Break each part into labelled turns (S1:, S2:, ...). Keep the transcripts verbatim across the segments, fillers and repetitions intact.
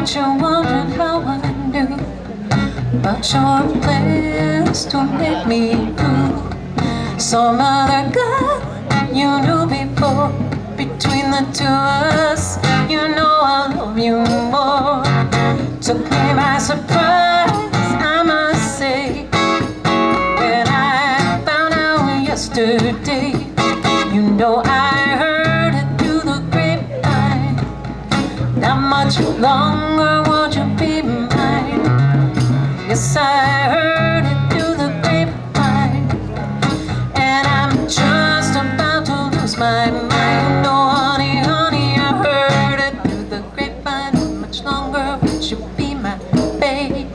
S1: Bet you're wondering how I knew about your plans to make me blue. Some other guy you knew before. Between the two of us, you know I love you more. Took me by surprise, I must say, when I found out yesterday. You know I heard it through the grapevine. Not much longer won't you be mine. Yes, I heard it through the grapevine, and I'm just about to lose my mind. No, honey, honey, I heard it through the grapevine. How much longer would you be my baby?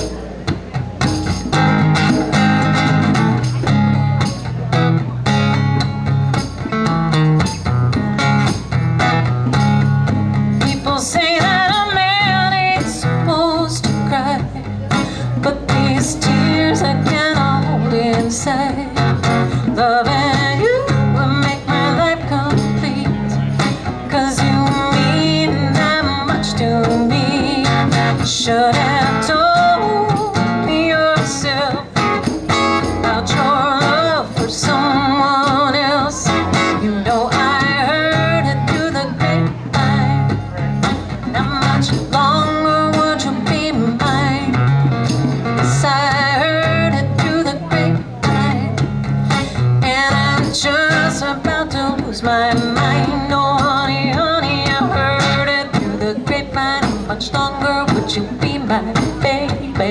S1: People say that a man ain't supposed to cry, but these tears I cannot hold inside. Loving you will make my life complete, 'cause you mean that much to me. You should have told me yourself about your love for someone else. You know I heard it through the grapevine. Not much longer would you be mine. Yes, I heard it through the grapevine, and I'm just about to lose my mind. No, honey, honey, I heard it through the grapevine. How much longer would you be my baby?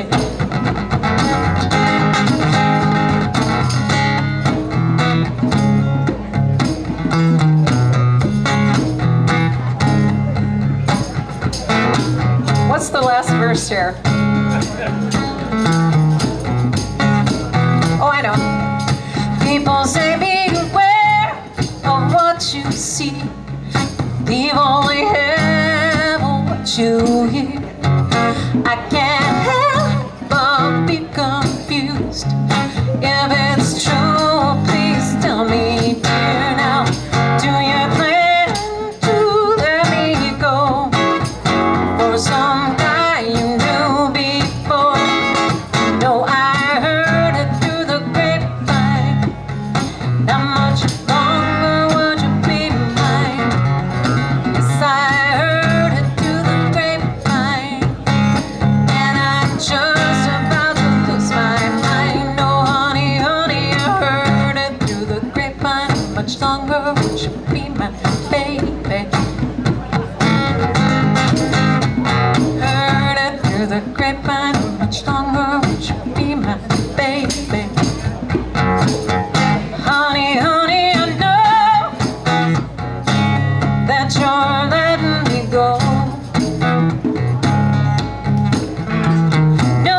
S1: What's the last verse here? Oh, I know. People say beware of what you see. Leave only half of what you hear. I can't help but be confused. If it's true, please tell me, dear. Now, do you plan to let me go for some guy you knew before? No, I heard it through the grapevine. Not much longer would you be mine. Yes, I heard it through the grapevine, and I'm just about to lose my mind. No, honey, honey, I heard it through the grapevine. How much longer would you be my baby? Heard it through the grapevine. How much longer would you be my baby? Honey, honey, I know that you're letting me go. No,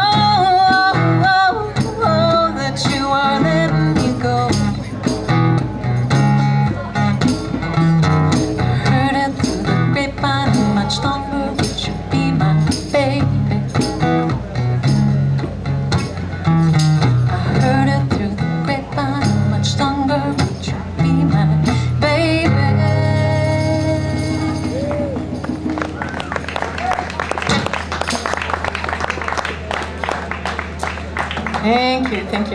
S1: that you are letting me go. I heard it through the grapevine. How much longer would you be my baby? I heard it through the grapevine. How much longer would you be my baby? Thank you, thank you.